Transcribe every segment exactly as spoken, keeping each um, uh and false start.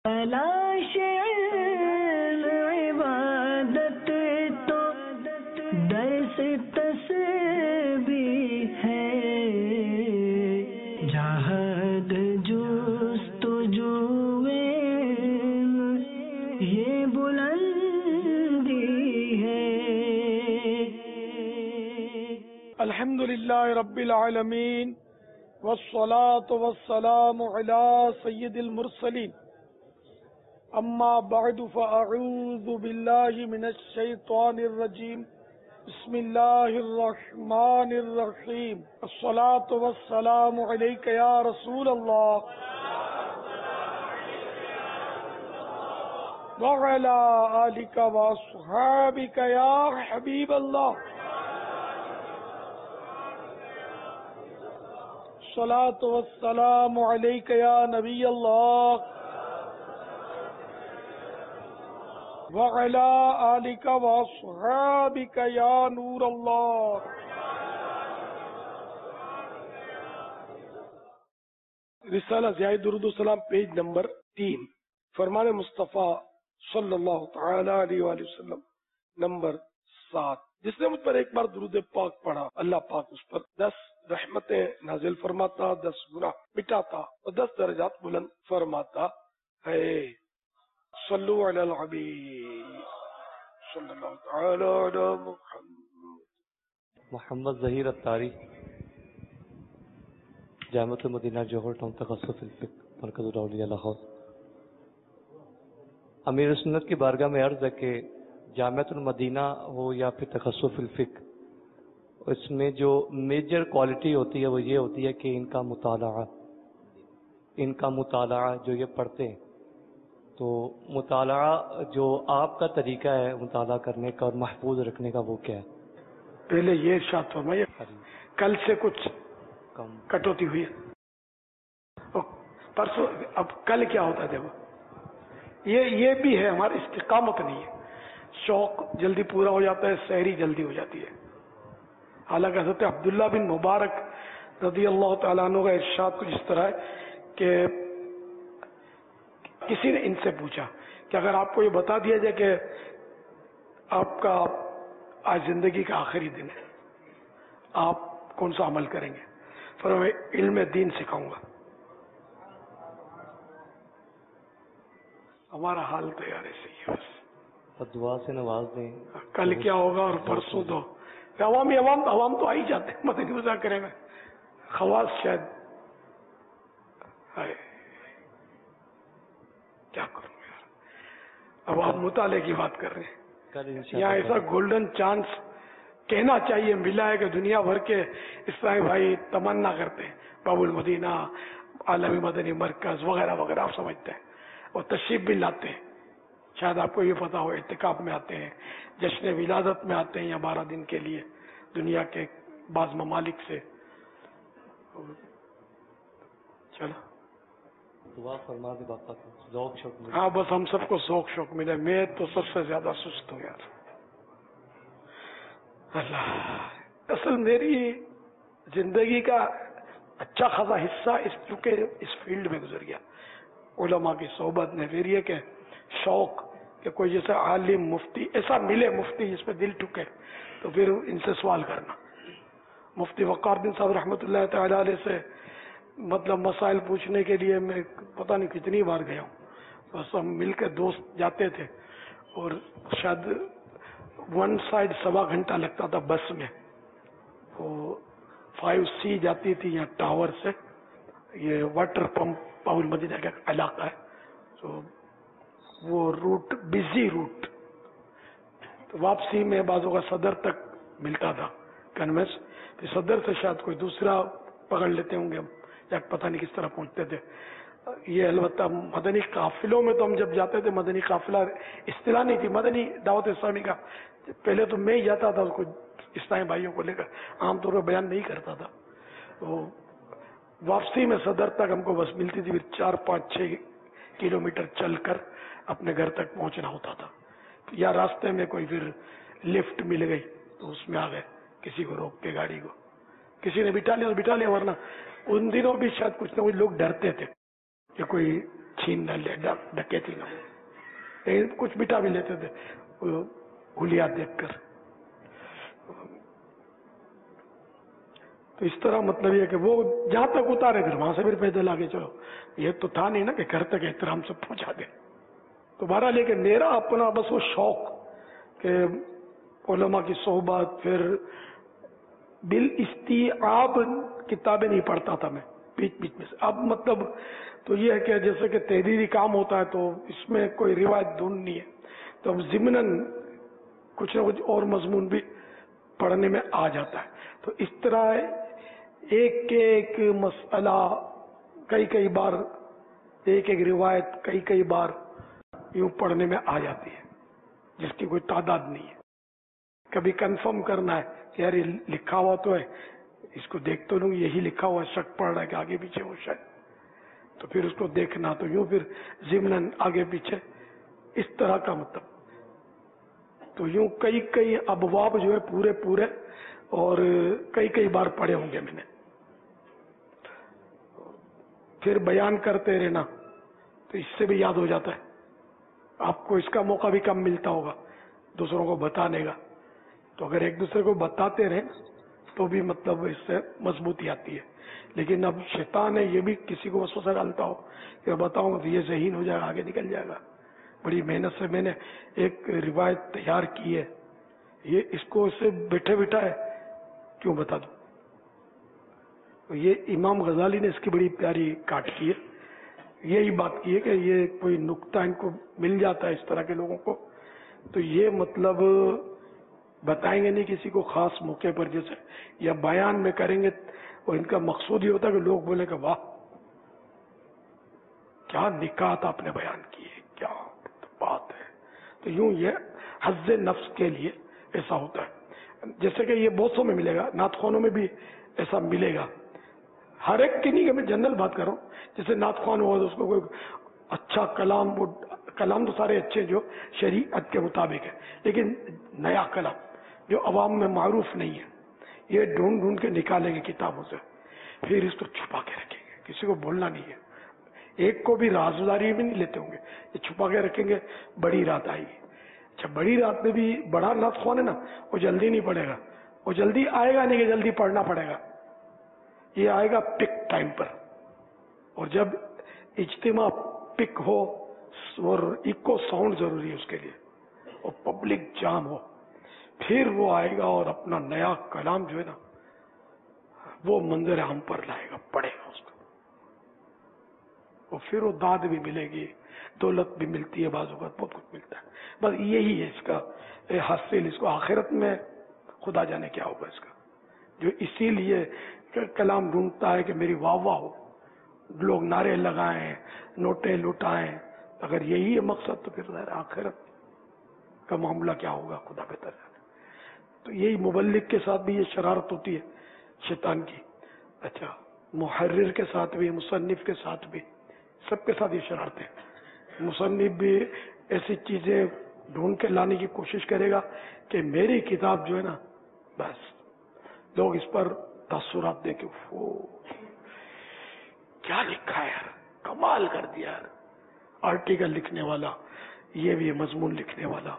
تلاش علم عبادت تو درس تسبیح ہے، جہد جستجو علم یہ بلندی ہے۔ الحمد للہ رب العالمین والصلاة والسلام علی سید المرسلین، اما بعد فاعوذ باللہ من الشیطان الرجیم، بسم اللہ الرحمن الرحیم، الصلاة والسلام علیک یا رسول اللہ وعلی آلک واصحابک یا حبیب اللہ، الصلاة والسلام علیک یا نبی اللہ وعلی آلک واصحابک یا نور اللہ۔ رسالہ ضیاء درود السلام پیج نمبر تین، فرمان مصطفیٰ صلی اللہ تعالی علیہ وآلہ وسلم نمبر سات۔ جس نے مجھ پر ایک بار درود پاک پڑھا، اللہ پاک اس پر دس رحمتیں نازل فرماتا، دس گناہ مٹاتا اور دس درجات بلند فرماتا ہے۔ صلو علی الحبیب صلی اللہ تعالی علی محمد۔ محمد ظہیر اتاری، جامعۃ المدینہ جوہر ٹاؤن، تخصص الفقہ، مرکز الاولیاء لاہور۔ امیر سنت کی بارگاہ میں عرض ہے کہ جامعۃ المدینہ ہو یا پھر تخصص الفقہ، اس میں جو میجر کوالٹی ہوتی ہے وہ یہ ہوتی ہے کہ ان کا مطالعہ ان کا مطالعہ جو یہ پڑھتے ہیں، تو مطالعہ جو آپ کا طریقہ ہے مطالعہ کرنے کا اور محفوظ رکھنے کا وہ کیا ہے؟ پہلے یہ ارشاد فرمائیے، کل سے کچھ کم کٹوتی ہوئی ہے، پرسوں اب کل کیا ہوتا ہے دیکھو، یہ یہ بھی ہے ہماری استقامت نہیں ہے، شوق جلدی پورا ہو جاتا ہے، سحری جلدی ہو جاتی ہے۔ حالانکہ حضرت عبداللہ بن مبارک رضی اللہ تعالیٰ عنہ کا ارشاد کچھ اس طرح ہے کہ کسی نے ان سے پوچھا کہ اگر آپ کو یہ بتا دیا جائے کہ آپ کا آج زندگی کا آخری دن ہے، آپ کون سا عمل کریں گے؟ فرمایا علم دین سکھاؤں گا۔ ہمارا حال تو یار ایسے ہی ہے، بس دعا سے نواز دیں۔ کل کیا ہوگا اور پرسوں تو عوامی عوام عوام تو آ ہی جاتے ہیں مدنی مذاکرے میں، خواص شاید ہے۔ کیا کروں یار، اب آپ مطالعے کی بات کر رہے ہیں، یہاں ایسا گولڈن چانس کہنا چاہیے ملا ہے کہ دنیا بھر کے اسلامی بھائی تمنا کرتے ہیں، باب المدینہ، عالمی مدنی مرکز وغیرہ وغیرہ آپ سمجھتے ہیں، اور تشریف بھی لاتے ہیں۔ شاید آپ کو یہ پتا ہو اعتکاف میں آتے ہیں، جشن ولادت میں آتے ہیں یا بارہ دن کے لیے دنیا کے بعض ممالک سے۔ چلو دعا فرما دے باقا کو ذوق شوق ملے۔ ہاں بس ہم سب کو ذوق شوق ملے، میں تو سب سے زیادہ سست ہوں یار۔ اللہ، اصل میری زندگی کا اچھا خاصا حصہ اس چونکہ اس فیلڈ میں گزر گیا، علماء کی صحبت نے، پھر یہ کہ شوق کہ کوئی جیسے عالم مفتی ایسا ملے، مفتی جس پہ دل ٹکے، تو پھر ان سے سوال کرنا۔ مفتی وقار الدین صاحب رحمۃ اللہ تعالی علیہ سے مطلب مسائل پوچھنے کے لیے میں پتہ نہیں کتنی بار گیا ہوں، بس ہم مل کے دوست جاتے تھے اور شاید ون سائڈ سوا گھنٹہ لگتا تھا بس میں، وہ فائیو سی جاتی تھی یہاں ٹاور سے، یہ واٹر پمپ پاول مدینہ کا علاقہ ہے، تو وہ روٹ بزی روٹ، تو واپسی میں بعضوں کا صدر تک ملتا تھا کنوینس، پھر صدر سے شاید کوئی دوسرا پکڑ لیتے ہوں گے ہم، یا پتہ نہیں کس طرح پہنچتے تھے۔ یہ البتہ مدنی قافلوں میں تو ہم جب جاتے تھے، مدنی قافلہ اصطلاح نہیں تھی، مدنی دعوت اسلامی کا پہلے تو میں ہی جاتا تھا کچھ اسلامی بھائیوں کو لے کر، عام طور پر بیان نہیں کرتا تھا، تو واپسی میں صدر تک ہم کو بس ملتی تھی، پھر چار پانچ چھ کلو میٹر چل کر اپنے گھر تک پہنچنا ہوتا تھا، یا راستے میں کوئی پھر لفٹ مل گئی تو اس میں آ گئے، کسی کو روک کے گاڑی کو، کسی نے بٹھا لیا تو بٹھا لیا، ورنہ ان دنوں بھی شاید کچھ نہ کچھ لوگ ڈرتے تھے کہ کوئی छीन न ले, डकैती न हो, कुछ बिठा भी लेते थे हुलिया देखकर। तो इस तरह मतलब ये कि वो जहां तक उतारे फिर वहां से फिर पैदल आगे चलो, ये तो था नहीं ना कि घर तक एहतराम से पहुंचा दे। तो बहरहाल लेकिन मेरा अपना बस वो शौक कि उलमा की सोहबत, फिर बिल इस्तिआब किताबें नहीं पढ़ता था मैं बीच बीच में से। अब मतलब तो ये है कि जैसे कि तहरीरी काम होता है तो इसमें कोई रिवायत ढूंढनी है, तो अब ज़िम्नन कुछ ना कुछ और मजमून भी पढ़ने में आ जाता है। तो इस तरह एक एक मसला कई कई बार, एक एक रिवायत कई कई बार यूं पढ़ने में आ जाती है, जिसकी कोई तादाद नहीं है। कभी कंफर्म करना है कि यार ये लिखा हुआ तो है, इसको देख तो लूँ यही लिखा हुआ, शक पड़ रहा है कि आगे पीछे हो शायद, तो फिर उसको देखना, तो यूं फिर ज़िम्नन आगे पीछे इस तरह का मतलब। तो यूं कई कई अबवाब जो है पूरे पूरे और कई कई बार पढ़े होंगे मैंने। फिर बयान करते रहना तो इससे भी याद हो जाता है। आपको इसका मौका भी कम मिलता होगा दूसरों को बताने का, तो अगर एक दूसरे को बताते रहे तो भी मतलब इससे मजबूती आती है। लेकिन अब शैतान है ये भी किसी को वसवसा डालता हो कि बताऊंगा तो ये ज़हीन हो जाएगा, आगे निकल जाएगा। बड़ी मेहनत से मैंने एक रिवायत तैयार की है, ये इसको इससे बैठे बैठा है क्यों बता दूं। तो ये इमाम गजाली ने इसकी बड़ी प्यारी काट की है, यही बात की है कि ये कोई नुक्ता इनको मिल जाता है इस तरह के लोगों को, तो ये मतलब बताएंगे नहीं किसी को खास मौके पर जैसे, या बयान में करेंगे और इनका मकसूद ये होता है कि लोग बोले कि वाह क्या निकात आपने बयान की है, क्या बात है। तो यूं ये हज़्ज़े नफ्स के लिए ऐसा होता है। जैसे कि ये बहुतों में मिलेगा, नातखानों में भी ऐसा मिलेगा, हर एक की नहीं कि मैं जनरल बात कर रहा हूँ। जैसे नातखान हुआ तो उसको कोई अच्छा कलाम, वो कलाम तो सारे अच्छे जो शरीयत के मुताबिक है, लेकिन नया कलाम जो अवाम में मारूफ नहीं है, ये ढूंढ ढूंढ के निकालेंगे किताबों से, फिर इसको छुपा के रखेंगे, किसी को बोलना नहीं है। एक को भी राजदारी भी नहीं लेते होंगे, ये छुपा के रखेंगे, बड़ी रात आएगी। अच्छा, बड़ी रात में भी बड़ा नातखान है ना, वो जल्दी नहीं पड़ेगा, वो जल्दी आएगा नहीं कि जल्दी पढ़ना पड़ेगा, ये आएगा पिक टाइम पर। और जब इज्तिमा पिक हो और इको साउंड जरूरी है उसके लिए, और पब्लिक जाम हो, फिर वो आएगा और अपना नया कलाम जो है ना वो मंजर आम पर लाएगा, पढ़ेगा उसको, और फिर वो दाद भी मिलेगी, दौलत भी मिलती है, बाजू का बहुत कुछ मिलता है। बस यही है इसका हासिल, इसको आखिरत में खुदा जाने क्या होगा इसका। जो इसीलिए कलाम ढूंढता है कि मेरी वाह वाह हो, लोग नारे लगाएं, नोटे लुटाएं, अगर यही है मकसद तो फिर आखिरत का मामला क्या होगा खुदा बेहतर जाने। तो यही मुबल्लिग के साथ भी ये शरारत होती है शैतान की। अच्छा, मुहर्रिर के साथ भी, मुसन्निफ के साथ भी, सबके साथ ये शरारतें। मुसन्निफ भी ऐसी चीजें ढूंढ के लाने की कोशिश करेगा कि मेरी किताब जो है ना, बस लोग इस पर तासुरात दे के वो क्या लिखा है यार, कमाल कर दिया यार। आर्टिकल लिखने वाला, ये भी मजमून लिखने वाला,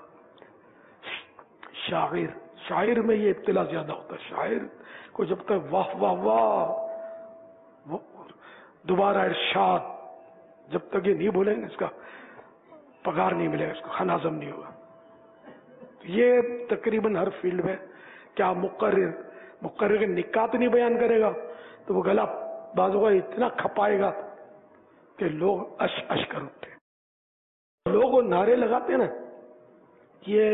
शायर, शायर में ये इब्तिला ज्यादा होता है। शायर को जब तक वाह वाह वाह दोबारा इरशाद जब तक ये नहीं बोलेंगे, इसका पगार नहीं मिलेगा, इसको खनाजम नहीं होगा। ये तकरीबन हर फील्ड में, क्या मुकर्रिर मुकर्रिर के निकात नहीं बयान करेगा तो वो गला बाजू का इतना खपाएगा कि लोग अश अश कर उठते। लोग नारे लगाते ना, ये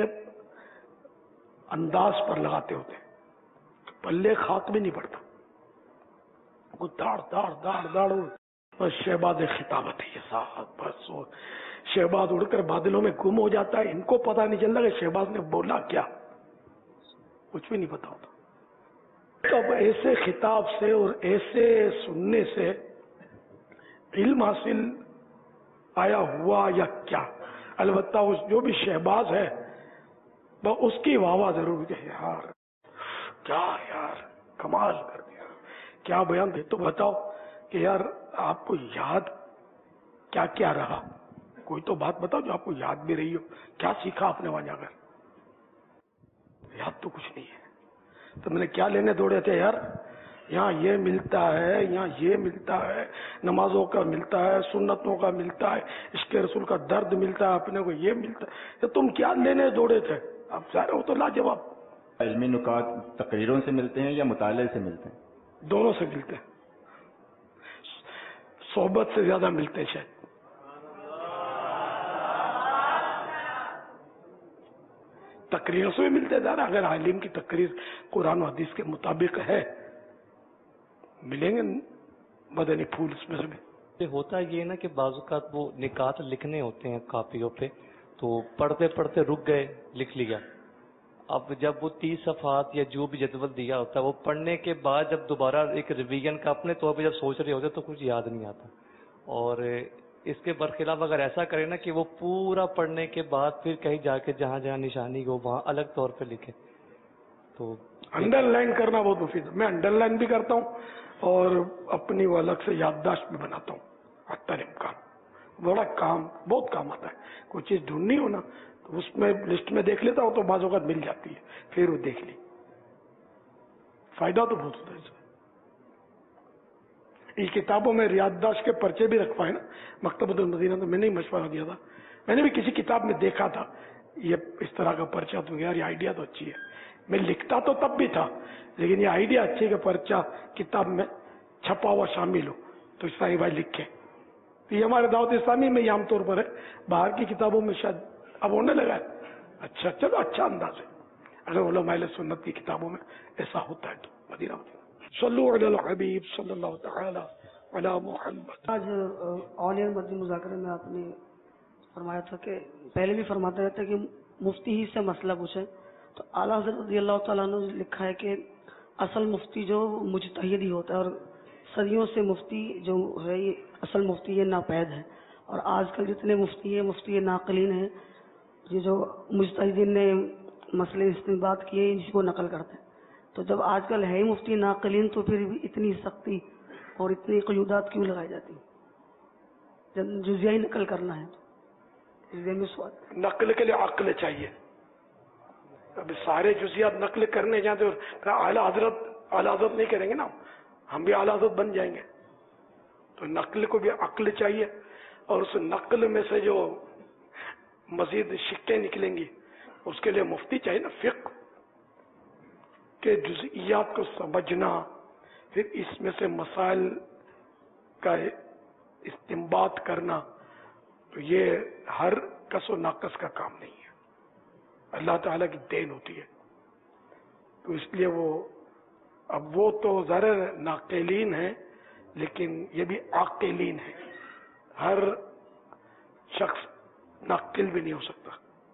अंदाज पर लगाते होते, पल्ले खाक भी नहीं पड़ता, वो दाड़ दाड़ दाड़ दाड़ बस शहबाज खिताबत है ये साहब, बस वो शहबाज उड़कर बादलों में गुम हो जाता है, इनको पता नहीं चलता कि शहबाज ने बोला क्या, कुछ भी नहीं पता होता। तो अब ऐसे खिताब से और ऐसे सुनने से इल्म हासिल आया हुआ या क्या, अलबत्ता उस जो भी शहबाज है वो उसकी वाहवा जरूर है, यार क्या यार कमाल कर दिया, क्या बयान दे। तो बताओ कि यार आपको याद کیا کیا رہا؟ کوئی تو بات بتاؤ جو آپ کو یاد بھی رہی ہو. کیا سیکھا آپ نے وہاں جا کر؟ یاد تو کچھ نہیں ہے. تو میں نے کیا لینے دوڑے تھے یار؟ یہاں یہ ملتا ہے, یہاں یہ ملتا ہے, نمازوں کا ملتا ہے, سنتوں کا ملتا ہے, عشق رسول کا درد ملتا ہے, اپنے کو یہ ملتا ہے. تو تم کیا لینے دوڑے تھے؟ اب سارے ہو تو لاجواب. علمی نکات تقریروں سے ملتے ہیں یا مطالعے سے ملتے ہیں؟ دونوں سے ملتے ہیں. صحبت سے زیادہ ملتے ہیں شاید. تقریروں سے بھی ملتے ہیں زیادہ. اگر عالم کی تقریر قرآن و حدیث کے مطابق ہے ملیں گے مدنی پھول اس میں سے بھی. ہوتا یہ نا کہ بعض اوقات وہ نکات لکھنے ہوتے ہیں کاپیوں پہ, تو پڑھتے پڑھتے رک گئے, لکھ لیا. اب جب وہ تیس صفحات یا جو بھی جدول دیا ہوتا ہے وہ پڑھنے کے بعد جب دوبارہ ایک ریویژن کا اپنے طور پہ جب سوچ رہے ہوتے تو کچھ یاد نہیں آتا. اور اس کے برخلاف اگر ایسا کرے نا کہ وہ پورا پڑھنے کے بعد پھر کہیں جا کے جہاں جہاں نشانی ہو وہاں الگ طور پہ لکھے تو انڈر لائن کرنا بہت مفید ہے. میں انڈر لائن بھی کرتا ہوں اور اپنی وہ الگ سے یادداشت بھی بناتا ہوں. حتی الامکان بڑا کام, بہت کام آتا ہے. کوئی چیز ڈھونڈنی ہو نا تو اس میں لسٹ میں دیکھ لیتا ہوں تو بعض اوقات مل جاتی ہے, پھر وہ دیکھ لی. فائدہ تو بہت ہوتا ہے اس میں. یہ کتابوں میں یادداشت کے پرچے بھی رکھوائے نا مکتبۃ المدینہ. تو میں نے ہی مشورہ دیا تھا, میں نے بھی کسی کتاب میں دیکھا تھا یہ اس طرح کا پرچہ, تو یار یہ آئیڈیا تو اچھی ہے. میں لکھتا تو تب بھی تھا لیکن یہ آئیڈیا اچھی ہے کہ پرچہ کتاب میں چھپا ہوا شامل ہو تو اسلامی بھائی لکھیں. تو یہ ہمارے دعوت اسلامی میں یہ عام طور پر ہے. باہر کی کتابوں میں شاید اب ہونے لگا ہے. اچھا چلو اچھا انداز ہے. اگر علماء اہل سنت کی کتابوں میں ایسا ہوتا ہے تو مدینہ مدینہ. صلو علی الحبیب صلی اللہ تعالی علی محمد. آج اولیا مدنی مذاکرے میں آپ نے فرمایا تھا کہ پہلے بھی فرماتے رہتے کہ مفتی ہی سے مسئلہ پوچھیں, تو اعلیٰ حضرت رضی اللہ تعالیٰ نے لکھا ہے کہ اصل مفتی جو مجتہد ہی ہوتا ہے, اور صدیوں سے مفتی جو ہے یہ اصل مفتی یہ ناپید ہے. اور آج کل جتنے مفتی ہیں مفتی ناقلین ہیں, یہ جو مجتہدین نے مسئلے استنباط کیے ان کو نقل کرتے ہیں. تو جب آج کل ہے ہی مفتی ناقلین تو پھر بھی اتنی سختی اور اتنی قیودات کیوں لگائی جاتی؟ جب جزیہ ہی نقل کرنا ہے تو جزیہ میں سوال. نقل کے لیے عقل چاہیے. اب سارے جزیات نقل کرنے جاتے اور اعلیٰ حضرت اعلیٰ حضرت نہیں کریں گے نا, ہم بھی اعلیٰ حضرت بن جائیں گے. تو نقل کو بھی عقل چاہیے, اور اس نقل میں سے جو مزید شکیں نکلیں گی اس کے لیے مفتی چاہیے نا. فقہ کے جزئیات کو سمجھنا, پھر اس میں سے مسائل کا استنباط کرنا, تو یہ ہر کس و ناقص کا کام نہیں ہے, اللہ تعالیٰ کی دین ہوتی ہے. تو اس لیے وہ اب وہ تو ظاہر ناقلین ہیں لیکن یہ بھی عاقلین ہیں. ہر شخص ناقل بھی نہیں ہو سکتا.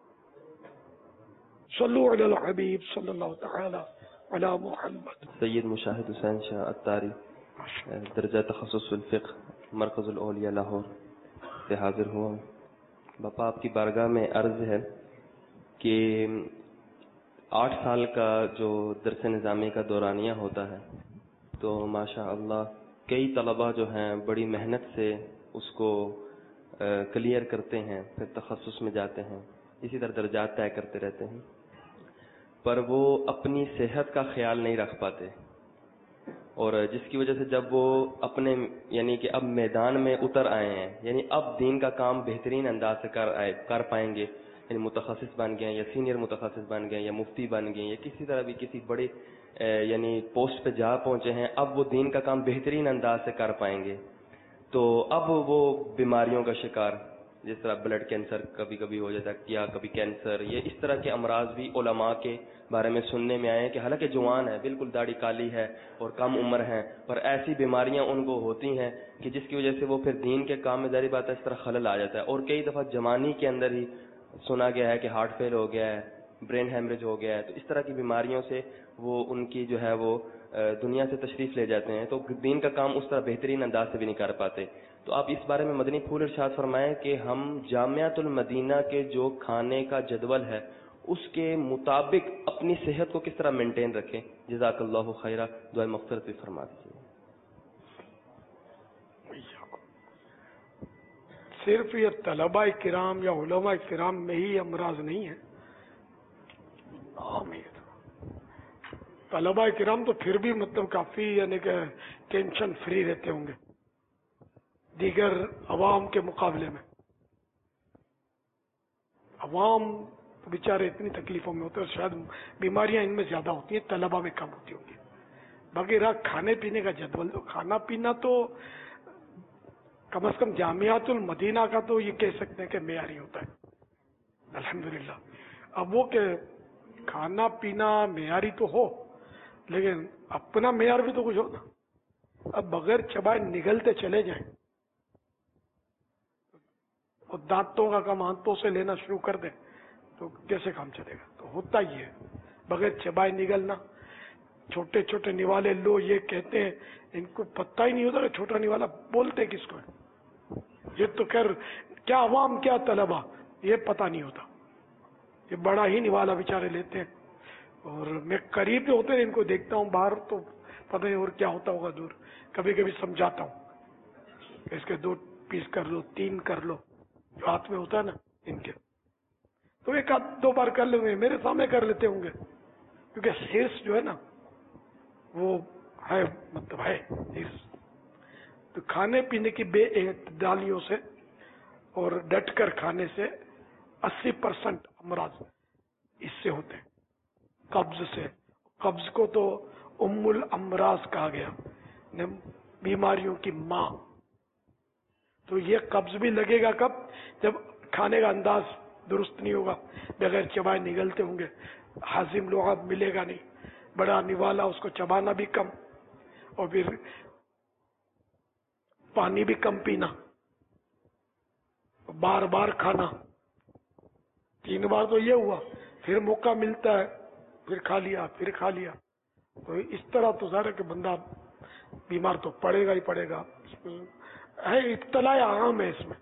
صلو علی الحبیب صلی اللہ تعالی علی محمد. سید مشاہد حسین شاہ عطاری, درجہ تخصص الفقہ, مرکز الاولیاء لاہور سے حاضر ہوا ہوں. باپا آپ کی بارگاہ میں عرض ہے کہ آٹھ سال کا جو درس نظامی کا دورانیہ ہوتا ہے تو ماشاء اللہ کئی طلباء جو ہیں بڑی محنت سے اس کو کلیئر کرتے ہیں, پھر تخصص میں جاتے ہیں, اسی طرح درجات طے کرتے رہتے ہیں, پر وہ اپنی صحت کا خیال نہیں رکھ پاتے, اور جس کی وجہ سے جب وہ اپنے یعنی کہ اب میدان میں اتر آئے ہیں, یعنی اب دین کا کام بہترین انداز سے کر آئے کر پائیں گے, یعنی متخصص بن گئے یا سینئر متخصص بن گئے یا مفتی بن گئے یا کسی طرح بھی کسی بڑے یعنی پوسٹ پہ جا پہنچے ہیں, اب وہ دین کا کام بہترین انداز سے کر پائیں گے, تو اب وہ بیماریوں کا شکار, جس طرح بلڈ کینسر کبھی کبھی ہو جاتا ہے یا کبھی کینسر, یہ اس طرح کے امراض بھی علماء کے بارے میں سننے میں آئے ہیں کہ حالانکہ جوان ہے, بالکل داڑھی کالی ہے اور کم عمر ہیں, پر ایسی بیماریاں ان کو ہوتی ہیں کہ جس کی وجہ سے وہ پھر دین کے کام میں ظاہری بات ہے اس طرح خلل آ جاتا ہے. اور کئی دفعہ جوانی کے اندر ہی سنا گیا ہے کہ ہارٹ فیل ہو گیا ہے, برین ہیمریج ہو گیا ہے, تو اس طرح کی بیماریوں سے وہ ان کی جو ہے وہ دنیا سے تشریف لے جاتے ہیں, تو دین کا کام اس طرح بہترین انداز سے بھی نہیں کر پاتے. تو آپ اس بارے میں مدنی پھول ارشاد فرمائیں کہ ہم جامعۃ المدینہ کے جو کھانے کا جدول ہے اس کے مطابق اپنی صحت کو کس طرح مینٹین رکھیں. جزاک اللہ خیرہ, دعائے مغفرت بھی فرما دیجیے. صرف یہ طلباء کرام یا علماء کرام میں ہی امراض نہیں ہے، عام ہے۔ طلباء کرام تو پھر بھی مطلب کافی یعنی کہ ٹینشن فری رہتے ہوں گے دیگر عوام کے مقابلے میں۔ عوام تو بیچارے اتنی تکلیفوں میں ہوتے ہیں، شاید بیماریاں ان میں زیادہ ہوتی ہیں، طلباء میں کم ہوتی ہوں گی۔ باقی رہا کھانے پینے کا جدول، تو کھانا پینا تو کم از کم جامعات المدینہ کا تو یہ کہہ سکتے ہیں کہ معیاری ہوتا ہے الحمدللہ۔ اب وہ کہ کھانا پینا معیاری تو ہو، لیکن اپنا معیار بھی تو کچھ ہو نا۔ اب بغیر چبائے نگلتے چلے جائیں اور دانتوں کا کام ہاتھوں سے لینا شروع کر دیں تو کیسے کام چلے گا؟ تو ہوتا ہی ہے بغیر چبائے نگلنا۔ چھوٹے چھوٹے نوالے لو یہ کہتے ہیں، ان کو پتہ ہی نہیں ہوتا کہ چھوٹا نوالا بولتے کس کو ہے۔ یہ تو خیر کیا عوام کیا طلبا یہ پتہ نہیں ہوتا، یہ بڑا ہی نوالا بیچارے لیتے ہیں۔ اور میں قریب ہوتے ہیں ان کو دیکھتا ہوں باہر تو پتہ نہیں اور کیا ہوتا ہوگا دور۔ کبھی کبھی سمجھاتا ہوں کہ اس کے دو پیس کر لو، تین کر لو، جو ہاتھ میں ہوتا ہے نا ان کے، تو ایک آدھ دو بار کر لیں گے، میرے سامنے کر لیتے ہوں گے، کیونکہ ہرس جو ہے نا وہ ہے، مطلب ہے ہرس۔ تو کھانے پینے کی بے اعتدالیوں سے اور ڈٹ کر کھانے سے اسی پرسنٹ امراض اس سے ہوتے ہیں، قبض سے۔ قبض کو تو ام الامراض کہا گیا، بیماریوں کی ماں۔ تو یہ قبض بھی لگے گا کب؟ جب کھانے کا انداز درست نہیں ہوگا، بغیر چبائے نگلتے ہوں گے، ہاضم لعاب ملے گا نہیں، بڑا نوالا اس کو چبانا بھی کم، اور پھر پانی بھی کم پینا، بار بار کھانا۔ تین بار تو یہ ہوا، پھر موقع ملتا ہے پھر کھا لیا، پھر کھا لیا، تو اس طرح تو ظاہر ہے کہ بندہ بیمار تو پڑے گا ہی پڑے گا۔ ہے ابتلا عام ہے اس میں۔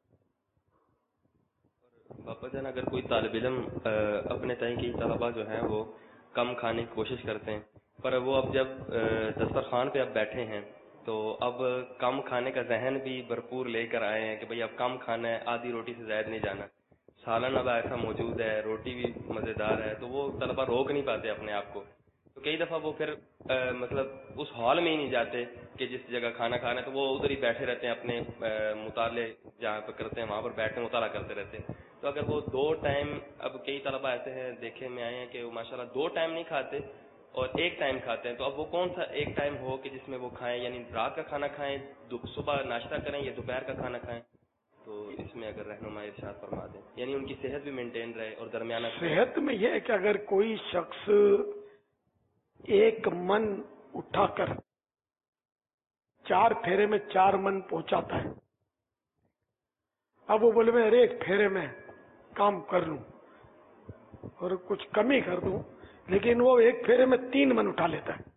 باپا جان، اگر کوئی طالب علم اپنے تئیں کی طلباء جو ہیں وہ کم کھانے کی کوشش کرتے ہیں، پر وہ اب جب دسترخوان پہ اب بیٹھے ہیں تو اب کم کھانے کا ذہن بھی بھرپور لے کر آئے ہیں کہ بھئی اب کم کھانا ہے، آدھی روٹی سے زائد نہیں جانا، سالن اب ایسا موجود ہے، روٹی بھی مزیدار ہے، تو وہ طلباء روک نہیں پاتے اپنے آپ کو۔ تو کئی دفعہ وہ پھر آ, مطلب اس ہال میں ہی نہیں جاتے کہ جس جگہ کھانا کھانا ہے، تو وہ ادھر ہی بیٹھے رہتے ہیں، اپنے مطالعے جہاں پہ کرتے ہیں وہاں پر بیٹھے مطالعہ کرتے رہتے ہیں۔ تو اگر وہ دو ٹائم، اب کئی طلباء ایسے ہیں دیکھے میں آئے ہیں کہ وہ ماشاءاللہ دو ٹائم نہیں کھاتے اور ایک ٹائم کھاتے ہیں، تو اب وہ کون سا ایک ٹائم ہو کہ جس میں وہ کھائیں، یعنی رات کا کھانا کھائیں، صبح ناشتہ کریں یا دوپہر کا کھانا کھائیں؟ تو اس میں اگر رہنمائی ارشاد فرما دیں، یعنی ان کی صحت بھی مینٹین رہے اور درمیانہ صحت میں یہ ہے کہ اگر کوئی شخص ایک من اٹھا کر چار پھیرے میں چار من پہنچاتا ہے، اب وہ بولے میں ارے ایک پھیرے میں کام کر لوں اور کچھ کم ہی کر دوں، لیکن وہ ایک پھیرے میں تین من اٹھا لیتا ہے،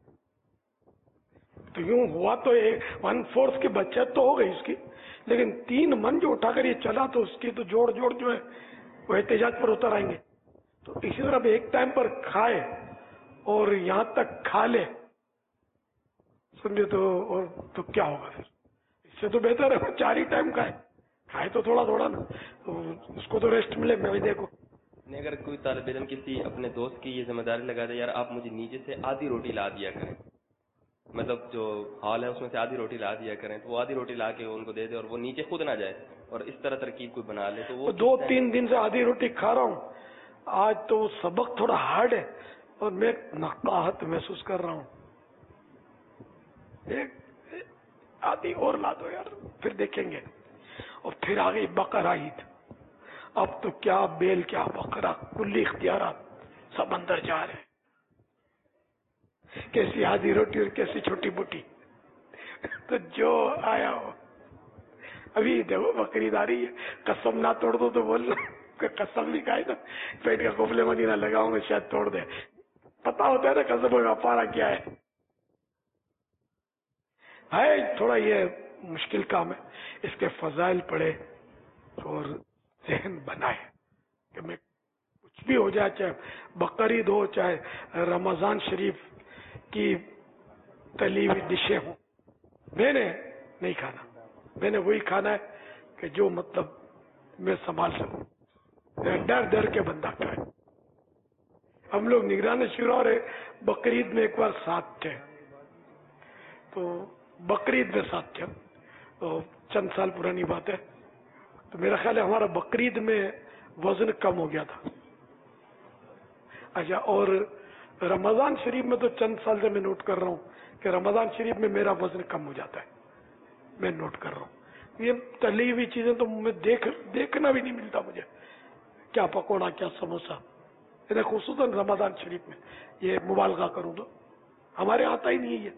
تو یوں ہوا تو ون فورتھ کی بچت تو ہو گئی اس کی، لیکن تین من جو اٹھا کر یہ چلا تو اس کی تو جوڑ جوڑ جو ہے وہ احتجاج پر اتر آئیں گے۔ تو اسی طرح ایک ٹائم پر کھائے اور یہاں تک کھا لے، سمجھے تو اور تو کیا ہوگا پھر؟ اس سے تو بہتر ہے چار ہی ٹائم کھائے، کھائے تو تھوڑا تھوڑا نا، تو اس کو تو ریسٹ ملے۔ میں بھی دیکھو نہیں، اگر کوئی طالب علم کسی اپنے دوست کی یہ ذمہ داری لگا دے، یار آپ مجھے نیچے سے آدھی روٹی لا دیا کریں، مطلب جو ہال ہے اس میں سے آدھی روٹی لا دیا کریں، تو وہ آدھی روٹی لا کے ان کو دے دے اور وہ نیچے خود نہ جائے، اور اس طرح ترکیب کوئی بنا لے، تو وہ دو تین دن سے آدھی روٹی کھا رہا ہوں، آج تو وہ سبق تھوڑا ہارڈ ہے اور میں نقاہت محسوس کر رہا ہوں، ایک آدھی اور لا دو یار، پھر دیکھیں گے۔ اور پھر آ گئی بقرہ عید، اب تو کیا بیل کیا بقرہ، کلی اختیارات سب اندر جا رہے ہیں، کیسی آدھی روٹی اور کیسی چھوٹی بوٹی، تو جو آیا ہو۔ ابھی دیکھو بقرعید آ رہی ہے، قسم نہ توڑ دو تو بول کہ قسم بھی کھائے تو پیٹ کا قفلے مدینہ لگاؤں گے شاید توڑ دے، پتا ہوتا ہے نا قسم کا پارا کیا ہے۔ ہے تھوڑا یہ مشکل کام ہے، اس کے فضائل پڑھے اور ذہن بنائے کہ میں کچھ بھی ہو جائے، چاہے بقرعید ہو چاہے رمضان شریف کی تلی ہوئی ڈشیں ہوں، میں نے نہیں کھانا، میں نے وہی کھانا ہے کہ جو مطلب میں سنبھال سکوں. ڈر ڈر کے بندہ کیا ہے. ہم لوگ نگران شورا اور بقرعید میں ایک بار ساتھ تھے, تو بقرعید میں ساتھ تھے, تو چند سال پرانی بات ہے. تو میرا خیال ہے ہمارا بقرعید میں وزن کم ہو گیا تھا. اچھا, اور رمضان شریف میں تو چند سال سے میں نوٹ کر رہا ہوں کہ رمضان شریف میں میرا وزن کم ہو جاتا ہے. میں نوٹ کر رہا ہوں. یہ تلی ہوئی چیزیں تو میں دیکھ دیکھنا بھی نہیں ملتا مجھے, کیا پکوڑا کیا سموسا, خصوصاً رمضان شریف میں. یہ مبالغہ کروں تو ہمارے آتا ہی نہیں ہے یہ.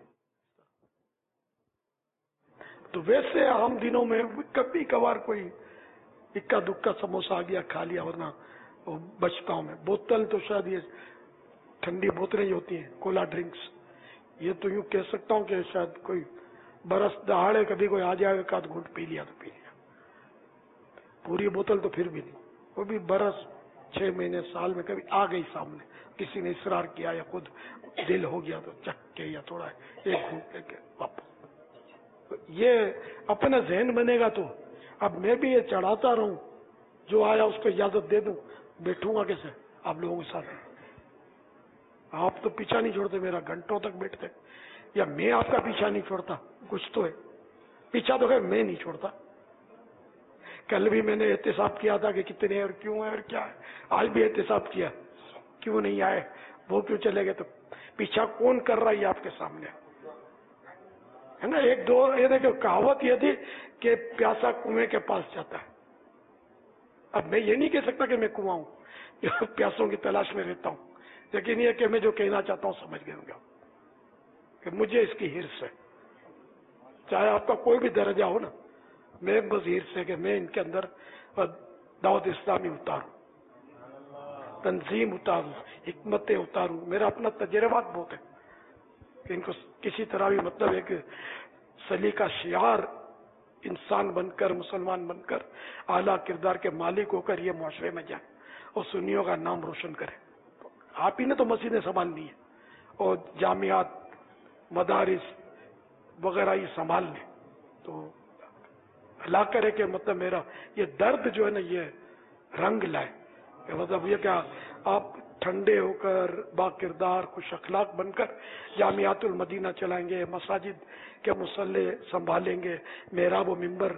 تو ویسے عام دنوں میں کبھی کبھار کوئی اکا دکا سموسا آ گیا کھا لیا, ورنہ بچتا ہوں میں. بوتل تو شاید یہ ٹھنڈی بوتلیں ہی ہوتی ہیں, کولا ڈرنکس, یہ تو یوں کہہ سکتا ہوں کہ شاید کوئی برس دہاڑے کبھی کوئی آ جائے گا تو گھنٹ پی لیا تو پی لیا. پوری بوتل تو پھر بھی نہیں, وہ بھی برس چھ مہینے سال میں کبھی آ گئی سامنے, کسی نے اصرار کیا یا خود دل ہو گیا تو چکھ کے یا تھوڑا ایک گھنٹ لے کے واپس. یہ اپنا ذہن بنے گا تو اب میں بھی یہ چڑھاتا رہوں, جو آیا اس کو اجازت دے دوں, بیٹھوں گا کیسے آپ لوگوں کے ساتھ. آپ تو پیچھا نہیں چھوڑتے میرا, گھنٹوں تک بیٹھتے, یا میں آپ کا پیچھا نہیں چھوڑتا. کچھ تو ہے پیچھا, تو ہے میں نہیں چھوڑتا. کل بھی میں نے احتساب کیا تھا کہ کتنے اور کیوں ہے اور کیا ہے, آج بھی احتساب کیا کیوں نہیں آئے, وہ کیوں چلے گئے. تو پیچھا کون کر رہا ہے آپ کے سامنے ہے نا. ایک دو یہ دیکھو کہاوت یہ تھی کہ پیاسا کنویں کے پاس جاتا ہے. اب میں یہ نہیں کہہ سکتا کہ میں کنواں ہوں, جو پیاسوں کی تلاش میں رہتا ہوں, لیکن یہ کہ میں جو کہنا چاہتا ہوں سمجھ گئے ہوں گے کہ مجھے اس کی ہرس ہے. چاہے آپ کا کوئی بھی درجہ ہو نا, میں بس ہرس ہے کہ میں ان کے اندر دعوت اسلامی اتاروں, تنظیم اتاروں, حکمتیں اتاروں. میرا اپنا تجربات بہت ہے کہ ان کو کسی طرح بھی مطلب ایک سلیقہ شعار انسان بن کر, مسلمان بن کر, اعلیٰ کردار کے مالک ہو کر یہ معاشرے میں جائیں اور سنیوں کا نام روشن کریں. آپ ہی نے تو مسجدیں سنبھالنی ہے اور جامعات, مدارس وغیرہ یہ سنبھال لیں. تو اللہ کرے کہ مطلب میرا یہ درد جو ہے نا یہ رنگ لائے, کہ مطلب یہ کیا آپ ٹھنڈے ہو کر با کردار خوش اخلاق بن کر جامعات المدینہ چلائیں گے, مساجد کے مصلے سنبھالیں گے, محراب و منبر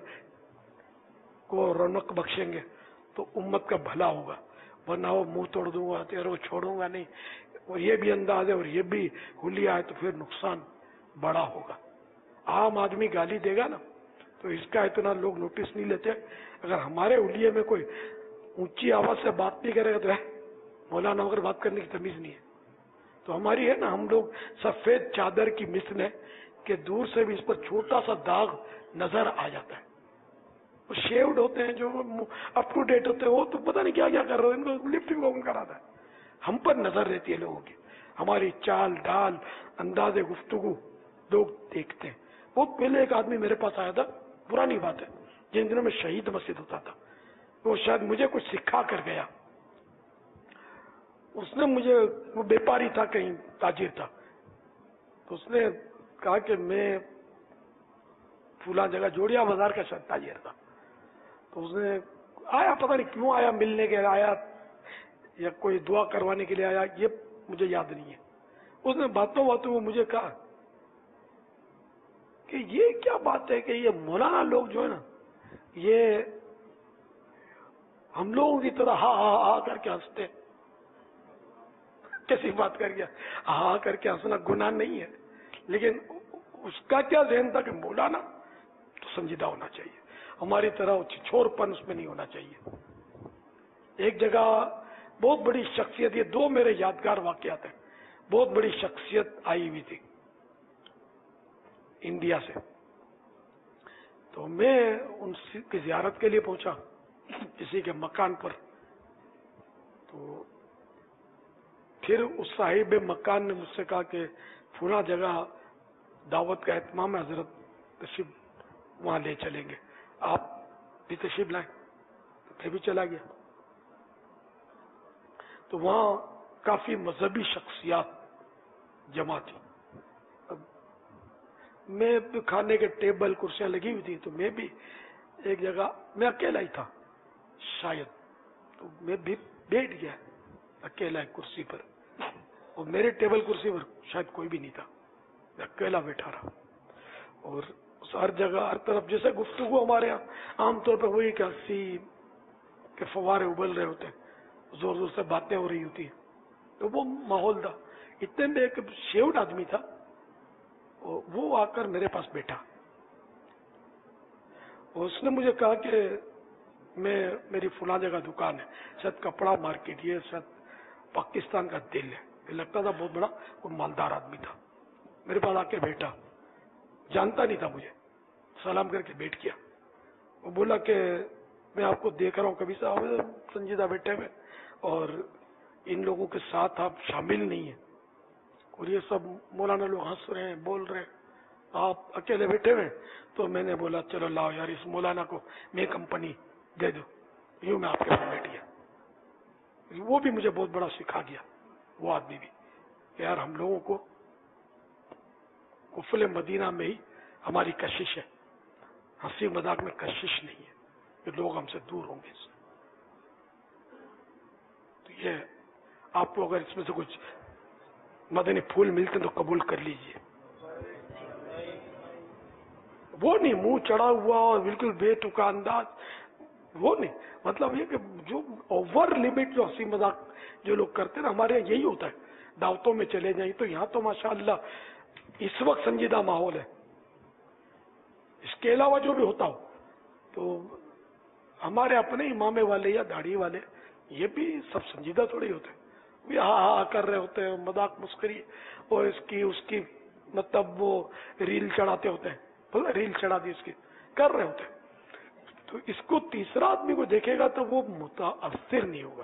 کو رونق بخشیں گے, تو امت کا بھلا ہوگا. ورنہ وہ منہ توڑ دوں گا, تیرے چھوڑوں گا نہیں, اور یہ بھی انداز ہے اور یہ بھی حلیہ ہے, تو پھر نقصان بڑا ہوگا. عام آدمی گالی دے گا نا تو اس کا اتنا لوگ نوٹس نہیں لیتے. اگر ہمارے حلیے میں کوئی اونچی آواز سے بات نہیں کرے گا تو ہے مولانا وغیرہ بات کرنے کی تمیز نہیں ہے. تو ہماری ہے نا, ہم لوگ سفید چادر کی مثل ہے کہ دور سے بھی اس پر چھوٹا سا داغ نظر آ جاتا ہے. وہ شیوڈ ہوتے ہیں, جو اپ ٹو ڈیٹ ہوتے ہیں, وہ تو پتہ نہیں کیا کیا کر رہے ہیں, ان کو لفٹنگ وغیرہ کراتا ہے. ہم پر نظر رہتی ہے لوگوں کی, ہماری چال ڈال انداز گفتگو لوگ دیکھتے ہیں. بہت پہلے ایک آدمی میرے پاس آیا تھا, پرانی بات ہے, جن دنوں میں شہید مسجد ہوتا تھا. وہ شاید مجھے کچھ سکھا کر گیا. اس نے مجھے, وہ بیپاری تھا, کہیں تاجر تھا, تو اس نے کہا کہ میں فلاں جگہ جوڑیا بازار کا شاید تاجر تھا. تو اس نے آیا, پتہ نہیں کیوں آیا, ملنے کے آیا یا کوئی دعا کروانے کے لیے آیا, یہ مجھے یاد نہیں ہے. اس نے باتوں باتوں میں مجھے کہا کہ یہ کیا بات ہے کہ یہ مولانا لوگ جو ہے نا, یہ ہم لوگوں کی طرح ہاں ہاں ہاں کر کے ہنستے. کیسی بات کر گیا, ہاں کر کے ہنسنا گناہ نہیں ہے, لیکن اس کا کیا ذہن تھا کہ مولانا تو سنجیدہ ہونا چاہیے, ہماری طرح چھوڑ پن اس میں نہیں ہونا چاہیے. ایک جگہ بہت بڑی شخصیت, یہ دو میرے یادگار واقعات ہیں, بہت بڑی شخصیت آئی ہوئی تھی انڈیا سے. تو میں ان کی زیارت کے لیے پہنچا کسی کے مکان پر. تو پھر اس صاحب مکان نے مجھ سے کہا کہ فلاں جگہ دعوت کا اہتمام ہے, حضرت تشریف وہاں لے چلیں گے, آپ بھی تشریف لائیں. تو پھر بھی چلا گیا. تو وہاں کافی مذہبی شخصیات جمع تھی. اب میں کھانے کے ٹیبل کرسیاں لگی ہوئی تھی, تو میں بھی ایک جگہ میں اکیلا ہی تھا شاید، تو میں بھی بیٹھ گیا اکیلا ایک کرسی پر، اور میرے ٹیبل کرسی پر شاید کوئی بھی نہیں تھا، میں اکیلا بیٹھا رہا، اور ہر جگہ ہر طرف جیسے گفتگو ہمارے یہاں عام طور پہ وہی کہ ہنسی کے فوارے ابل رہے ہوتے ہیں، زور زور سے باتیں ہو رہی ہوتی ہیں، تو وہ ماحول تھا۔ اتنے میں ایک شیوٹ آدمی تھا، وہ آ کر میرے پاس بیٹھا، اور اس نے مجھے کہا کہ میں میری فلاں جگہ دکان ہے، شاید کپڑا مارکیٹ، یہ شاید پاکستان کا دل ہے، یہ لگتا تھا بہت بڑا کوئی مالدار آدمی تھا، میرے پاس آ کے بیٹھا، جانتا نہیں تھا مجھے، سلام کر کے بیٹھ گیا۔ وہ بولا کہ میں آپ کو دیکھ رہا ہوں کبھی سے سنجیدہ بیٹھے ہوئے، اور ان لوگوں کے ساتھ آپ شامل نہیں ہیں، اور یہ سب مولانا لوگ ہنس رہے ہیں، بول رہے ہیں، آپ اکیلے بیٹھے ہوئے۔ تو میں نے بولا چلو لاؤ یار اس مولانا کو میں کمپنی دے دو، یوں میں آپ کے پاس بیٹھ گیا۔ وہ بھی مجھے بہت بڑا سکھا گیا، وہ آدمی بھی، کہ یار ہم لوگوں کو قفل مدینہ میں ہی ہماری کشش ہے، ہنسی مذاق میں کشش نہیں ہے، کہ لوگ ہم سے دور ہوں گے۔ تو یہ آپ کو اگر اس میں سے کچھ مدنی پھول ملتے تو قبول کر لیجئے۔ وہ نہیں منہ چڑھا ہوا اور بالکل بے تکا انداز، وہ نہیں، مطلب یہ کہ جو اوور لمٹ جو ہنسی مذاق جو لوگ کرتے ہیں نا، ہمارے یہاں یہی ہوتا ہے، دعوتوں میں چلے جائیں تو یہاں تو ماشاءاللہ اس وقت سنجیدہ ماحول ہے، اس کے علاوہ جو بھی ہوتا ہو تو ہمارے اپنے امام والے یا داڑھی والے یہ بھی سب سنجیدہ تھوڑی ہوتے ہیں، وہ ہاں ہاں کر رہے ہوتے ہیں، مذاق مسکری اور اس کی اس کی مطلب وہ ریل چڑھاتے ہوتے ہیں، ریل چڑھا دی اس کی کر رہے ہوتے ہیں۔ تو اس کو تیسرا آدمی کو دیکھے گا تو وہ متاثر نہیں ہوگا،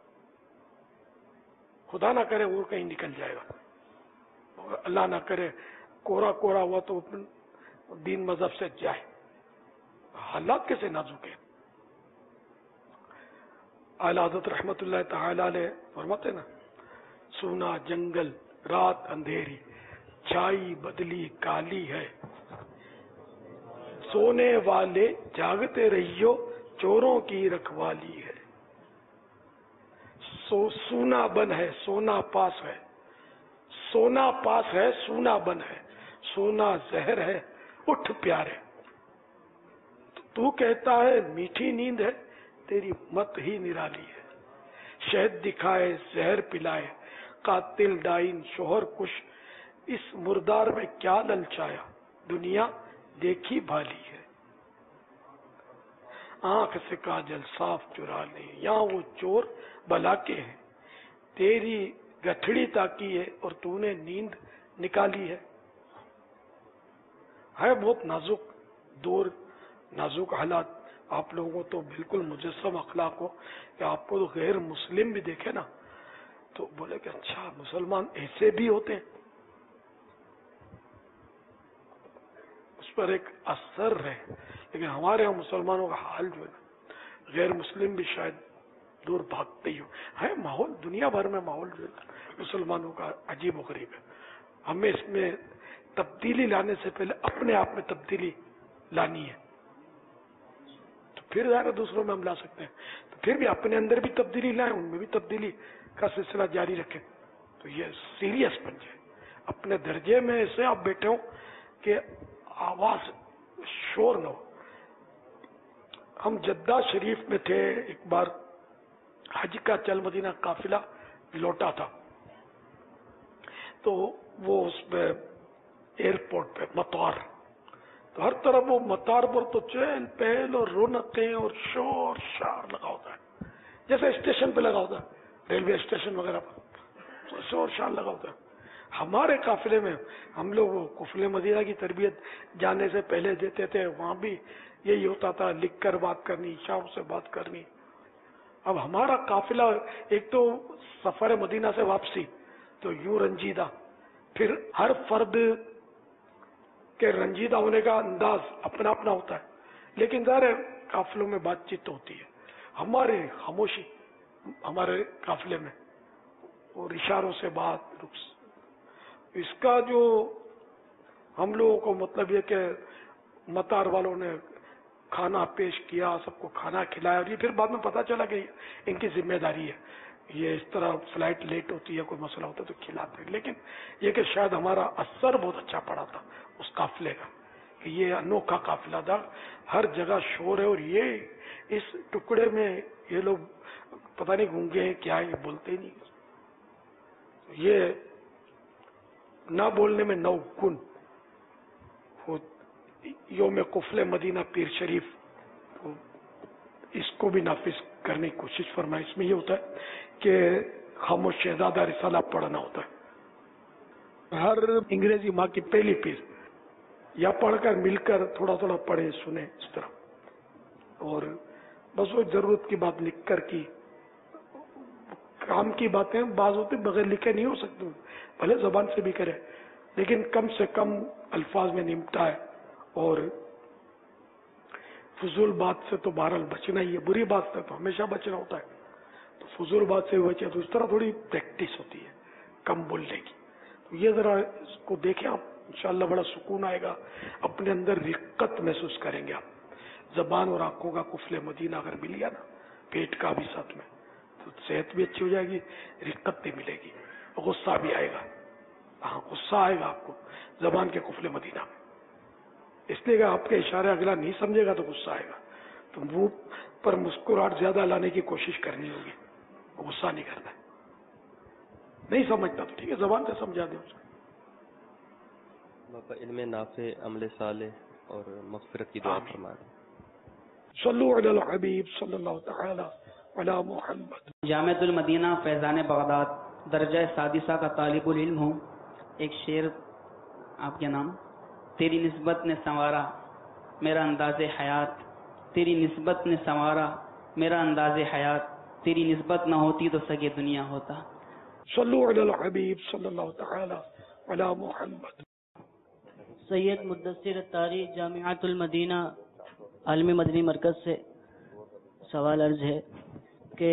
خدا نہ کرے وہ کہیں نکل جائے گا، اللہ نہ کرے کورا کورا ہوا تو دین مذہب سے جائے، حالات کیسے نازک ہیں۔ اعلی حضرت رحمت اللہ تعالی علیہ فرماتے نا، سونا جنگل رات اندھیری، چھائی بدلی کالی ہے، سونے والے جاگتے رہیو چوروں کی رکھوالی ہے، سو سونا بن ہے سونا پاس ہے، سونا پاس ہے سونا بن ہے، سونا زہر ہے اٹھ پیارے، تو کہتا ہے میٹھی نیند ہے، تیری مت ہی نرالی ہے، شہد دکھائے زہر پلائے، قاتل ڈائن شوہر کش، اس مردار میں کیا للچایا، دنیا دیکھی بھالی ہے، آنکھ سے کاجل صاف چرا لے، یہاں وہ چور بلا کے ہیں، تیری گٹھڑی تاکی ہے اور تو نے نیند نکالی ہے۔ ہے بہت نازک دور، نازک حالات، آپ لوگوں تو بالکل مجسم اخلاق ہو کہ آپ کو تو غیر مسلم بھی دیکھے نا تو بولے کہ اچھا مسلمان ایسے بھی ہوتے ہیں، اس پر ایک اثر ہے۔ لیکن ہمارے یہاں مسلمانوں کا حال جو ہے، غیر مسلم بھی شاید دور بھاگتے ہی ہو، ہے ماحول دنیا بھر میں ماحول جو ہے مسلمانوں کا عجیب و غریب ہے۔ ہمیں اس میں تبدیلی لانے سے پہلے اپنے آپ میں تبدیلی لانی ہے، تو پھر ظاہر دوسروں میں ہم لا سکتے ہیں، تو پھر بھی اپنے اندر بھی تبدیلی لائیں، ان میں بھی تبدیلی کا سلسلہ جاری رکھیں، تو یہ سیریس بن جائے، اپنے درجے میں ایسے آپ بیٹھے ہوں کہ آواز شور نہ ہو۔ ہم جدہ شریف میں تھے ایک بار، حج کا چل مدینہ قافلہ لوٹا تھا، تو وہ اس پہ ایئرپورٹ پہ مطار، تو ہر طرف وہ مطار پر تو چہل پہل اور رونقیں اور شور شار لگا ہوتا ہے، جیسے اسٹیشن پہ لگا ہوتا ہے، ریلوے اسٹیشن وغیرہ پر شور شار لگا ہوتا ہے۔ ہمارے قافلے میں ہم لوگ وہ قفل مدینہ کی تربیت جانے سے پہلے دیتے تھے، وہاں بھی یہی ہوتا تھا، لکھ کر بات کرنی، شام سے بات کرنی۔ اب ہمارا قافلہ ایک تو سفر مدینہ سے واپسی تو یوں رنجیدہ، پھر ہر فرد کے رنجیدہ ہونے کا انداز اپنا اپنا ہوتا ہے، لیکن ظاہر قافلوں میں بات چیت ہوتی ہے، ہمارے خاموشی ہمارے قافلے میں اور اشاروں سے بات، رخص، اس کا جو ہم لوگوں کو مطلب یہ کہ مطار والوں نے کھانا پیش کیا, سب کو کھانا کھلایا, اور یہ پھر بعد میں پتا چلا کہ ان کی ذمہ داری ہے, یہ اس طرح فلائٹ لیٹ ہوتی ہے, کوئی مسئلہ ہوتا ہے تو کھلاتے ہیں. لیکن یہ کہ شاید ہمارا اثر بہت اچھا پڑا تھا اس قافلے کا, کہ یہ انوکھا قافلہ تھا, ہر جگہ شور ہے, اور یہ اس ٹکڑے میں یہ لوگ پتہ نہیں گونگے ہیں کیا, یہ بولتے ہی نہیں. یہ نہ بولنے میں نو گن. یوم قفل مدینہ پیر شریف اس کو بھی نافذ کرنے کی کوشش فرمائے. اس میں یہ ہوتا ہے کہ خاموش شہزادہ رسالہ پڑھنا ہوتا ہے. ہر انگریزی ماں کی پہلی پیر یا پڑھ کر مل کر تھوڑا تھوڑا پڑھیں سنیں اس طرح, اور بس وہ ضرورت کی بات لکھ کر کی. کام کی باتیں بعض ہوتے بغیر لکھے نہیں ہو سکتے, بھلے زبان سے بھی کرے, لیکن کم سے کم الفاظ میں نمٹا ہے. اور فضول بات سے تو بہرحال بچنا ہی ہے, بری بات سے تو ہمیشہ بچنا ہوتا ہے. تو فضول بات سے بچے تو اس طرح تھوڑی پریکٹس ہوتی ہے کم بولنے کی. تو یہ ذرا اس کو دیکھیں آپ, انشاءاللہ بڑا سکون آئے گا, اپنے اندر رقت محسوس کریں گے آپ. زبان اور آنکھوں کا قفل مدینہ اگر مل گیا نا, پیٹ کا بھی ساتھ میں, تو صحت بھی اچھی ہو جائے گی, رقت بھی ملے گی, غصہ بھی آئے گا. ہاں غصہ آئے گا آپ کو زبان کے قفل مدینہ میں, اس لیے کہ آپ کے اشارے اگلا نہیں سمجھے گا تو غصہ آئے گا. تو منہ پر مسکراہٹ زیادہ لانے کی کوشش کرنی ہوگی, غصہ نہیں کرنا ہے. نہیں سمجھتا تو ٹھیک ہے, زبان سے سمجھا دیں اس کو. باپا علم نافع, عمل صالح اور مغفرت کی دعا فرما دیں. صلو علی الحبیب صلی اللہ تعالی علی محمد. جامعۃ المدینہ فیضان بغداد درجہ سادسہ کا طالب العلم ہوں. ایک شعر آپ کے نام. تیری نسبت نے سنوارا میرا انداز حیات, تیری نسبت نے سنوارا میرا انداز حیات, تیری نسبت نہ ہوتی تو سگے دنیا ہوتا. صلو علی الحبیب صلی اللہ تعالی علی محمد. سید مدثر اتاری جامعۃ المدینہ عالمی مدنی مرکز سے سوال عرض ہے کہ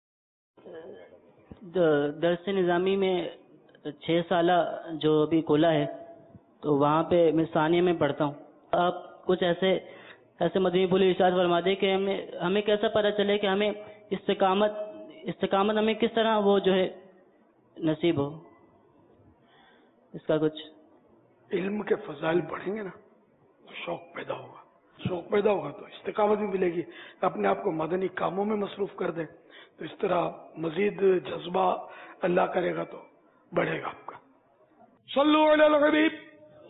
درس نظامی میں چھ سالہ جو ابھی کھولا ہے تو وہاں پہ میں ثانیہ میں پڑھتا ہوں. آپ کچھ ایسے ایسے مدنی پھول ارشاد فرما دیں کہ ہمیں ہمیں کیسا پتہ چلے کہ ہمیں استقامت استقامت ہمیں کس طرح وہ جو ہے نصیب ہو, اس کا کچھ. علم کے فضائل پڑھیں گے نا تو شوق پیدا ہوگا, شوق پیدا ہوگا تو استقامت بھی ملے گی. اپنے آپ کو مدنی کاموں میں مصروف کر دیں تو اس طرح مزید جذبہ اللہ کرے گا تو بڑھے گا آپ کا. صلو علی الحبیب.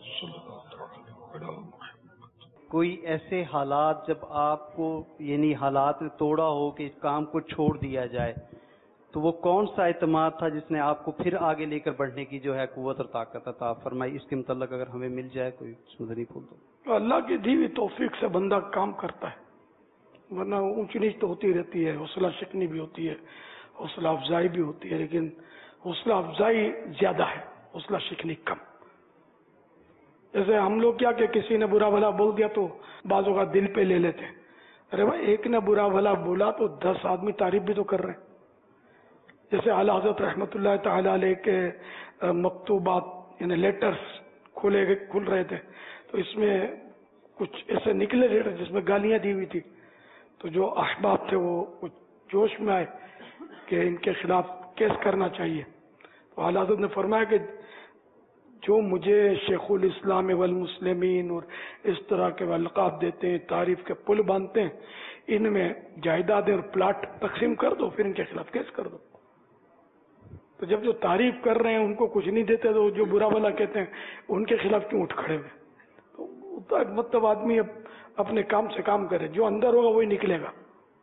کوئی ایسے حالات جب آپ کو یعنی حالات نے توڑا ہو کہ اس کام کو چھوڑ دیا جائے, تو وہ کون سا اعتماد تھا جس نے آپ کو پھر آگے لے کر بڑھنے کی جو ہے قوت اور طاقت عطا فرمائی؟ اس کے متعلق اگر ہمیں مل جائے کوئی مدنی پھول تو. اللہ کی دی ہوئی توفیق سے بندہ کام کرتا ہے, ورنہ اونچ نیچ تو ہوتی رہتی ہے, حوصلہ شکنی بھی ہوتی ہے, حوصلہ افزائی بھی ہوتی ہے, لیکن حوصلہ افزائی زیادہ ہے, حوصلہ شکنی کم. جیسے ہم لوگ کیا کہ کسی نے برا بھلا بول دیا تو بعضوں کا دل پہ لے لیتے ہیں. ارے بھائی ایک نے برا بھلا بولا تو دس آدمی تعریف بھی تو کر رہے ہیں. جیسے اعلیٰ حضرت رحمۃ اللہ تعالی علیہ کے مکتوبات یعنی لیٹرز کھولے کھل رہے تھے تو اس میں کچھ ایسے نکلے لیٹر جس میں گالیاں دی ہوئی تھی. تو جو احباب تھے وہ کچھ جوش میں آئے کہ ان کے خلاف کیس کرنا چاہیے. تو اعلیٰ حضرت نے فرمایا کہ جو مجھے شیخ الاسلام والمسلمین اور اس طرح کے القاب دیتے ہیں, تعریف کے پل باندھتے ہیں, ان میں جائیدادیں اور پلاٹ تقسیم کر دو, پھر ان کے خلاف کیس کر دو. تو جب جو تعریف کر رہے ہیں ان کو کچھ نہیں دیتے تو جو برا بھلا کہتے ہیں ان کے خلاف کیوں اٹھ کھڑے ہوئے؟ تو مطلب آدمی اب اپنے کام سے کام کرے, جو اندر ہوگا وہی نکلے گا.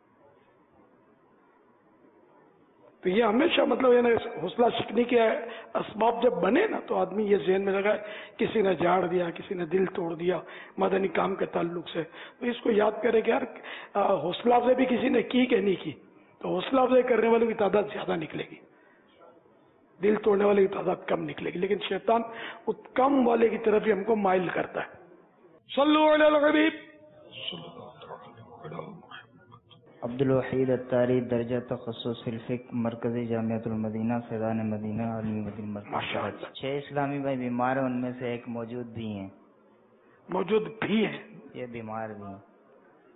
تو یہ ہمیشہ مطلب یعنی حوصلہ شکنی کے اسباب جب بنے نا تو آدمی یہ ذہن میں لگا کسی نے جھاڑ دیا, کسی نے دل توڑ دیا مدنی کام کے تعلق سے, تو اس کو یاد کرے کہ یار حوصلہ افزائی بھی کسی نے کی کہ نہیں کی, تو حوصلہ افزائی کرنے والوں کی تعداد زیادہ نکلے گی, دل توڑنے والے کی تعداد کم نکلے گی. لیکن شیطان اس کم والے کی طرف ہی ہم کو مائل کرتا ہے. صلو علی الحبیب. عبد الوحید اتاری درجہ تخصص فی الفقہ مرکزی جامعۃ المدینہ فیضان مدینہ عالمی مدنی مرکز. چھ اسلامی بھائی بیمار ہیں, ان میں سے ایک موجود بھی ہیں. موجود بھی ہیں, یہ بیمار بھی ہیں.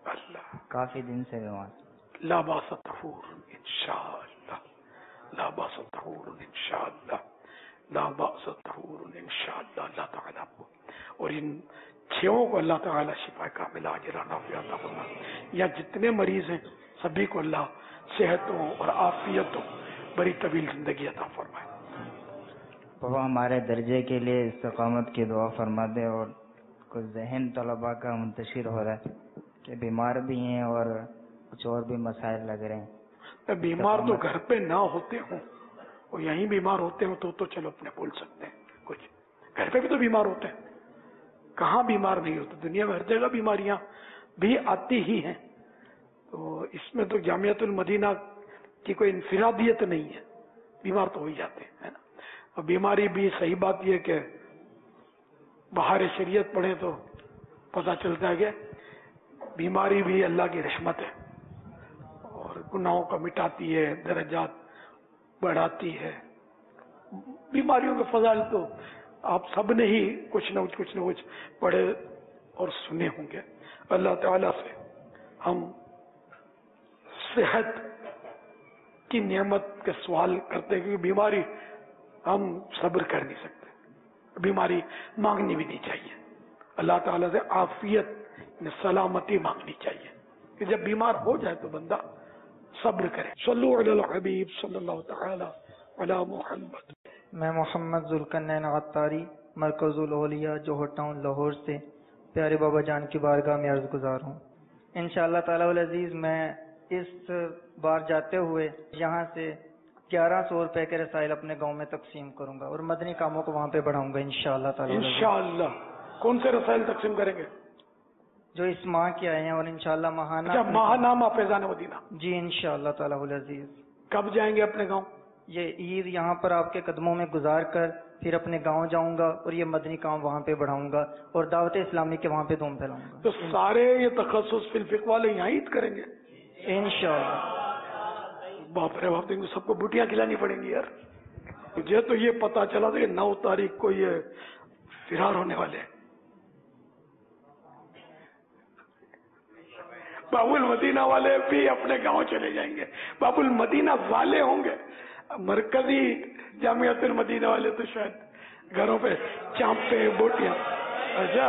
اللہ کافی دن سے بیمار. لا باس طہور انشاءاللہ، لا باس طہور انشاءاللہ، لا باس طہور انشاءاللہ. اللہ تعالیٰ آپ کو اور ان چھوں کو اللہ تعالیٰ شفا کاملہ عاجلہ نافعہ عطا فرمائے. یا جتنے مریض ہیں سبھی کو اللہ صحتوں اور عافیتوں بڑی طویل زندگی عطا فرمائے. بابا ہمارے درجے کے لیے استقامت کی دعا فرما دے. اور کچھ ذہن طلباء کا منتشر ہو رہا ہے کہ بیمار بھی ہیں اور کچھ اور بھی مسائل لگ رہے ہیں. بیمار تو گھر پہ نہ ہوتے ہوں اور یہیں بیمار ہوتے ہوں تو تو چلو اپنے بول سکتے ہیں. کچھ گھر پہ بھی تو بیمار ہوتے ہیں، کہاں بیمار نہیں ہوتے؟ دنیا میں ہر جگہ بیماریاں بھی آتی ہی ہیں. تو اس میں تو جامعۃ المدینہ کی کوئی انفرادیت نہیں ہے، بیمار تو ہو ہی جاتے ہیں نا. اور بیماری بھی صحیح بات یہ کہ بہار شریعت پڑھیں تو پتہ چلتا ہے کہ بیماری بھی اللہ کی رحمت ہے اور گناہوں کو مٹاتی ہے، درجات بڑھاتی ہے. بیماریوں کے فضائل تو آپ سب نے ہی کچھ نہ کچھ کچھ نہ کچھ پڑھے اور سنے ہوں گے. اللہ تعالیٰ سے ہم صحت کی نعمت کے سوال کرتے ہیں، کیونکہ بیماری ہم صبر کر نہیں سکتے، بیماری مانگنی بھی نہیں چاہیے. اللہ تعالیٰ سے عافیت سلامتی مانگنی چاہیے کہ جب بیمار ہو جائے تو بندہ صبر کرے. صلو علی الحبیب صلی اللہ تعالی علی محمد. میں محمد ذوالقرنین عطاری مرکز الاولیاء جوہر ٹاؤن لاہور سے پیارے بابا جان کی بارگاہ میں عرض گزار ہوں. انشاءاللہ تعالی العزیز میں اس بار جاتے ہوئے یہاں سے گیارہ سو روپے کے رسائل اپنے گاؤں میں تقسیم کروں گا اور مدنی کاموں کو وہاں پہ بڑھاؤں گا انشاءاللہ تعالی. انشاءاللہ. کون سے رسائل تقسیم کریں گے؟ جو اس ماہ کے آئے ہیں اور انشاءاللہ ماہانہ. اچھا ماہنامہ فیضان مدینہ. جی انشاءاللہ تعالی العزیز. کب جائیں گے اپنے گاؤں؟ یہ عید یہاں پر آپ کے قدموں میں گزار کر پھر اپنے گاؤں جاؤں گا اور یہ مدنی کام وہاں پہ بڑھاؤں گا اور دعوت اسلامی کے وہاں پہ دوم پھیلاؤں گا. تو سارے یہ تخصص فی الفقہ والے یہاں عید کریں گے انشاءاللہ. باپ رے باپ، ان سب کو بوٹیاں کھلانی پڑیں گی یار. مجھے تو یہ پتا چلا تھا کہ نو تاریخ کو یہ فرار ہونے والے ہیں. باب المدینہ والے بھی اپنے گاؤں چلے جائیں گے. باب المدینہ والے ہوں گے، مرکزی جامعۃ المدینہ والے تو شاید گھروں پہ چانپے بوٹیاں. اچھا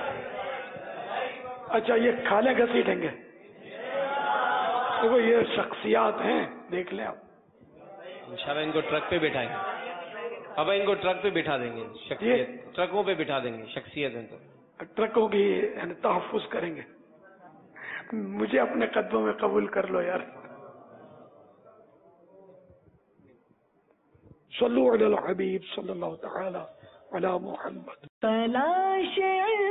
اچھا یہ کھالے گھسیٹیں گے. دیکھو یہ شخصیات ہیں، دیکھ لیں آپ. انشاءاللہ ان کو ٹرک پہ بٹھائیں گے. اب ان کو ٹرک پہ بٹھا دیں گے، شخصیت ٹرکوں پہ بٹھا دیں گے. شخصیت ہیں تو ٹرکوں کی یعنی تحفظ کریں گے. مجھے اپنے قدموں میں قبول کر لو یار. صلو علی الحبیب صلی اللہ تعالی علی محمد. تلاش